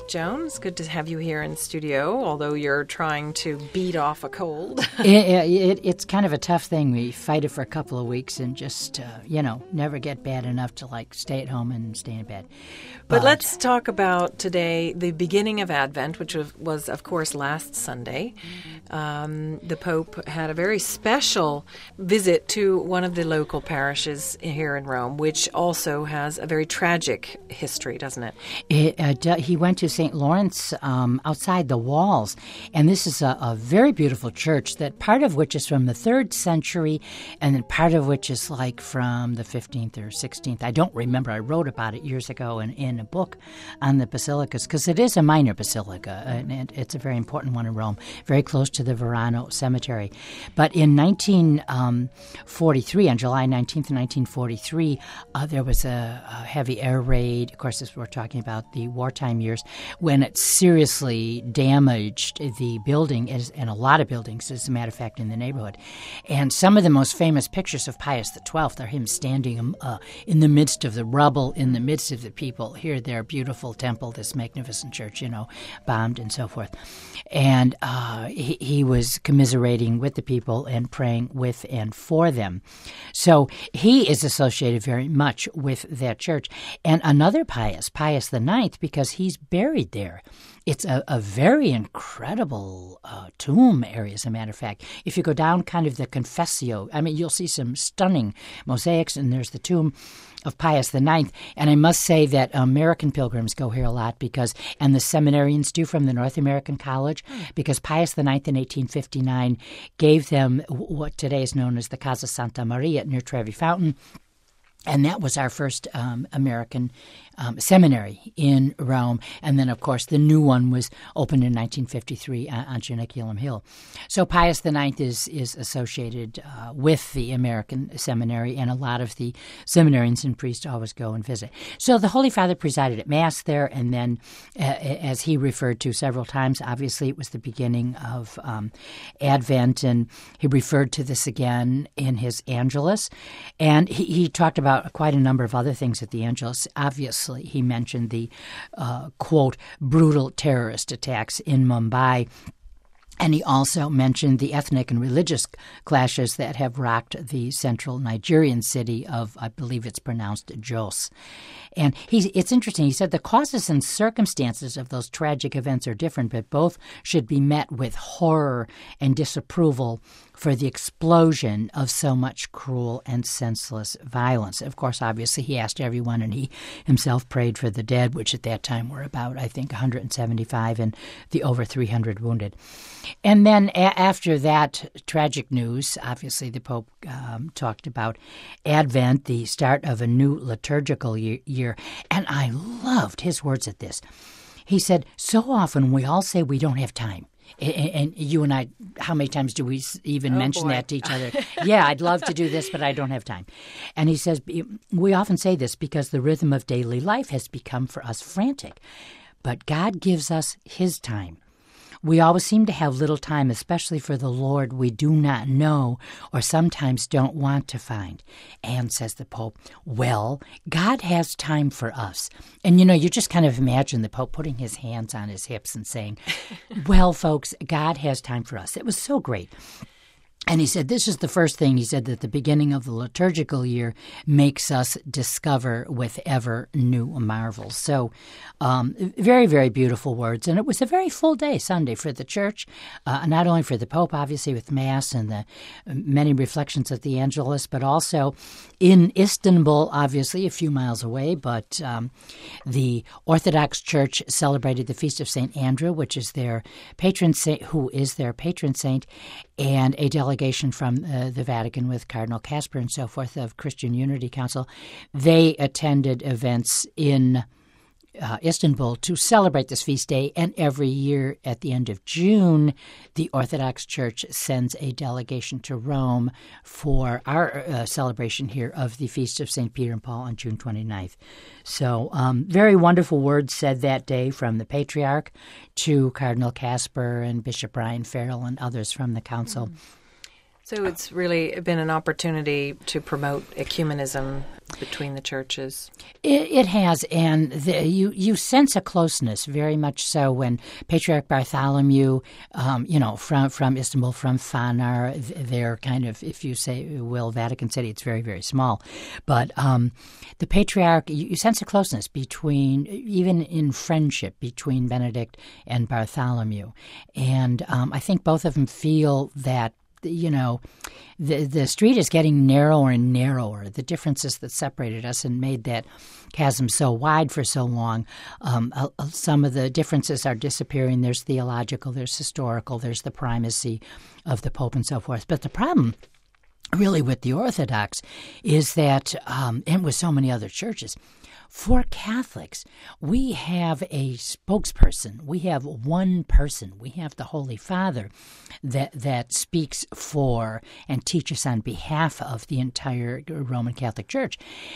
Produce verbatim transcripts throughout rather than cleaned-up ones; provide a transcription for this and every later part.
Jones. Good to have you here in studio, although you're trying to beat off a cold. it, it, it's kind of a tough thing. We fight it for a couple of weeks and just, uh, you know, never get bad enough to, like, stay at home and stay in bed. But, but let's talk about today, the beginning of Advent, which was, of course, last Sunday. Um, the Pope had a very special visit to one of the local parishes here in Rome, which also has a very tragic history, doesn't it? it uh, he went to Saint Lawrence um, outside the walls, and this is a, a very beautiful church that part of which is from the third century, and then part of which is like from the fifteenth or sixteenth. I don't remember. I wrote about it years ago in, in a book on the basilicas, because it is a minor basilica, and it, it's a very important one in Rome, very close to the Verano Cemetery. But in nineteen forty-three, on July nineteenth, nineteen forty-three, uh, there was a, a heavy air raid. Of course, as we're talking about the wartime years, when it seriously damaged the building, as, and a lot of buildings, as a matter of fact, in the neighborhood. And some of the most famous pictures of Pius the twelfth are him standing uh, in the midst of the rubble, in the midst of the people. Here, their beautiful temple, this magnificent church, you know, bombed and so forth. And uh, he, he was commiserating with the people and praying with and for them. So he is associated very much with that church. And another Pius, Pius the ninth, because he's buried there. It's a, a very incredible uh, tomb area, as a matter of fact. If you go down kind of the Confessio, I mean, you'll see some stunning mosaics, and there's the tomb of Pius the ninth. And I must say that American pilgrims go here a lot, because, and the seminarians do from the North American College, because Pius the ninth in eighteen fifty-nine gave them what today is known as the Casa Santa Maria near Trevi Fountain. And that was our first um, American um, seminary in Rome. And then, of course, the new one was opened in nineteen fifty-three on, on Janiculum Hill. So Pius the ninth is, is associated uh, with the American seminary, and a lot of the seminarians and priests always go and visit. So the Holy Father presided at Mass there, and then, uh, as he referred to several times, obviously it was the beginning of um, Advent, and he referred to this again in his Angelus. And he, he talked about quite a number of other things at the Angelus. Obviously, he mentioned the, uh, quote, brutal terrorist attacks in Mumbai. And he also mentioned the ethnic and religious clashes that have rocked the central Nigerian city of, I believe it's pronounced, Jos. And he's, it's interesting. He said the causes and circumstances of those tragic events are different, but both should be met with horror and disapproval for the explosion of so much cruel and senseless violence. Of course, obviously, he asked everyone, and he himself prayed for the dead, which at that time were about, I think, one hundred seventy-five, and the over three hundred wounded. And then a- after that tragic news, obviously the Pope um, talked about Advent, the start of a new liturgical year, year. And I loved his words at this. He said, so often we all say we don't have time. And you and I, how many times do we even oh, mention boy. that to each other? Yeah, I'd love to do this, but I don't have time. And he says, we often say this because the rhythm of daily life has become for us frantic. But God gives us his time. We always seem to have little time, especially for the Lord we do not know or sometimes don't want to find. And, says the Pope, well, God has time for us. And, you know, you just kind of imagine the Pope putting his hands on his hips and saying, well, folks, God has time for us. It was so great. And he said, this is the first thing, he said, that the beginning of the liturgical year makes us discover with ever new marvels. So um, very, very beautiful words. And it was a very full day Sunday for the church, uh, not only for the Pope, obviously, with Mass and the many reflections at the Angelus, but also in Istanbul, obviously, a few miles away. But um, the Orthodox Church celebrated the Feast of Saint Andrew, which is their patron saint, who is their patron saint, and a delegation from uh, the Vatican with Cardinal Casper and so forth of Christian Unity Council. They attended events in uh, Istanbul to celebrate this feast day, and every year at the end of June, the Orthodox Church sends a delegation to Rome for our uh, celebration here of the Feast of Saint Peter and Paul on June twenty-ninth. So um, very wonderful words said that day from the Patriarch to Cardinal Casper and Bishop Brian Farrell and others from the Council. So it's really been an opportunity to promote ecumenism between the churches. It, it has, and the, you you sense a closeness very much so when Patriarch Bartholomew, um, you know, from from Istanbul, from Fanar, they're kind of, if you say, will, Vatican City, it's very, very small. But um, the Patriarch, you, you sense a closeness between, even in friendship, between Benedict and Bartholomew. And um, I think both of them feel that, you know, the the street is getting narrower and narrower. The differences that separated us and made that chasm so wide for so long, um, uh, some of the differences are disappearing. There's theological, there's historical, there's the primacy of the Pope and so forth. But the problem really with the Orthodox is that, um, and with so many other churches, for Catholics, we have a spokesperson. We have one person. We have the Holy Father that that speaks for and teaches on behalf of the entire Roman Catholic Church.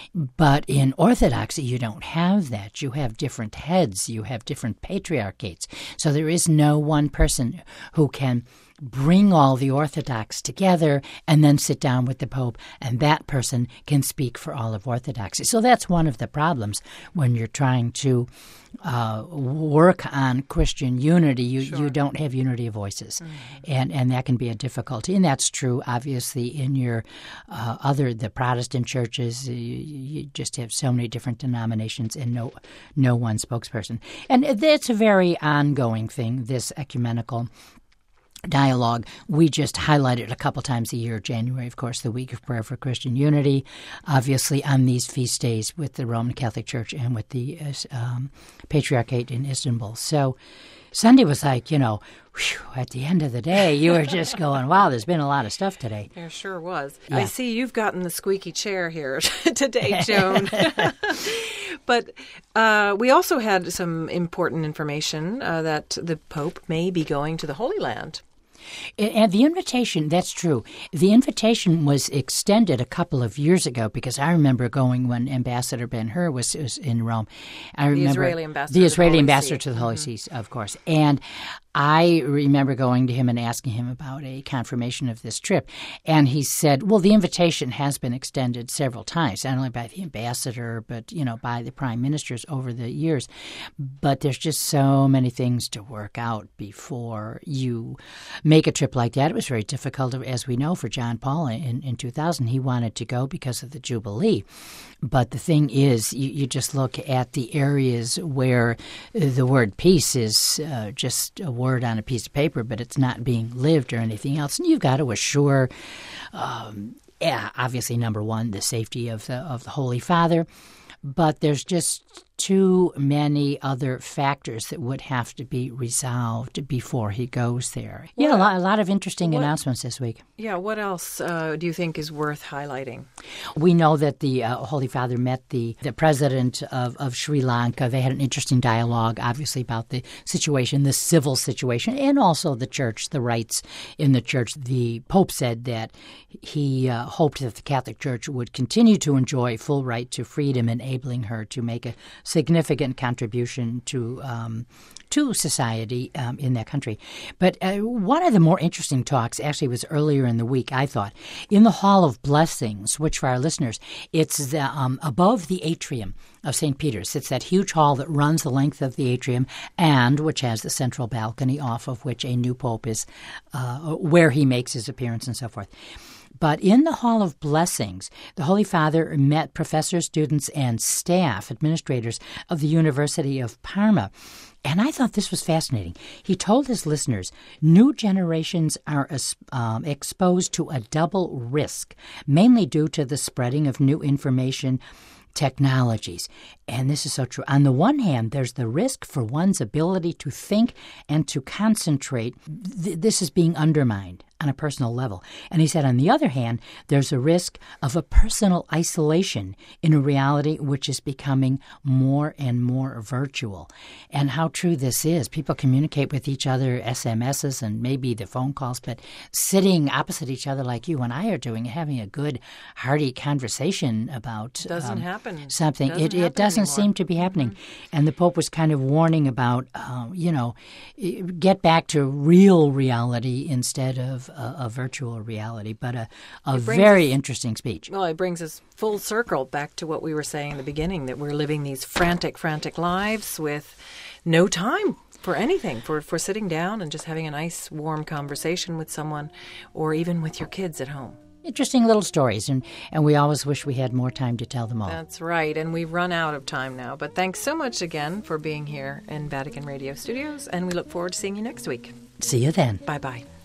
But in Orthodoxy, you don't have that. You have different heads. You have different patriarchates. So there is no one person who can bring all the Orthodox together and then sit down with the Pope, and that person can speak for all of Orthodoxy. So that's one of the problems when you're trying to uh, work on Christian unity. You Sure. you don't have unity of voices, mm-hmm. and and that can be a difficulty. And that's true, obviously, in your uh, other the Protestant churches. You, you just have so many different denominations and no no one spokesperson, and it's a very ongoing thing. This ecumenical dialogue. We just highlight it a couple times a year. January, of course, the Week of Prayer for Christian Unity, obviously on these feast days with the Roman Catholic Church and with the um, Patriarchate in Istanbul. So Sunday was like, you know, whew, at the end of the day, you were just going, wow, there's been a lot of stuff today. There sure was. Yeah. I see you've gotten the squeaky chair here today, Joan. But uh, we also had some important information uh, that the Pope may be going to the Holy Land. And the invitation, that's true. The invitation was extended a couple of years ago because I remember going when Ambassador Ben-Hur was, was in Rome. I The remember Israeli ambassador The to the Israeli Holy ambassador See. to the Holy Mm-hmm. See, of course. And I remember going to him and asking him about a confirmation of this trip. And he said, well, the invitation has been extended several times, not only by the ambassador, but, you know, by the prime ministers over the years. But there's just so many things to work out before you make a trip like that. It was very difficult, as we know, for John Paul in, in two thousand. He wanted to go because of the Jubilee. But the thing is, you, you just look at the areas where the word peace is uh, just a word on a piece of paper, but it's not being lived or anything else. And you've got to assure, um, yeah, obviously, number one, the safety of the of the Holy Father. But there's just too many other factors that would have to be resolved before he goes there. Yeah, a lot, a lot of interesting what, announcements this week. Yeah, what else uh, do you think is worth highlighting? We know that the uh, Holy Father met the, the president of, of Sri Lanka. They had an interesting dialogue, obviously, about the situation, the civil situation, and also the church, the rights in the church. The Pope said that he uh, hoped that the Catholic Church would continue to enjoy full right to freedom, enabling her to make a significant contribution to um, to society um, in that country. But uh, one of the more interesting talks actually was earlier in the week, I thought, in the Hall of Blessings, which for our listeners, it's the, um, above the atrium of Saint Peter's. It's that huge hall that runs the length of the atrium and which has the central balcony off of which a new pope is, uh, where he makes his appearance and so forth. But in the Hall of Blessings, the Holy Father met professors, students, and staff, administrators of the University of Parma. And I thought this was fascinating. He told his listeners, new generations are um, exposed to a double risk, mainly due to the spreading of new information technologies. And this is so true. On the one hand, there's the risk for one's ability to think and to concentrate. Th- this is being undermined on a personal level. And he said, on the other hand, there's a risk of a personal isolation in a reality which is becoming more and more virtual. And how true this is. People communicate with each other, S M Ses and maybe the phone calls, but sitting opposite each other like you and I are doing, having a good, hearty conversation about Doesn't um, happen. something. Doesn't it happen it doesn't doesn't anymore. seem to be happening. Mm-hmm. And the Pope was kind of warning about, uh, you know, get back to real reality instead of uh, a virtual reality. But a, a very us, interesting speech. Well, it brings us full circle back to what we were saying in the beginning, that we're living these frantic, frantic lives with no time for anything, for, for sitting down and just having a nice, warm conversation with someone, or even with your kids at home. Interesting little stories, and, and we always wish we had more time to tell them all. That's right, and we've run out of time now. But thanks so much again for being here in Vatican Radio Studios, and we look forward to seeing you next week. See you then. Bye-bye.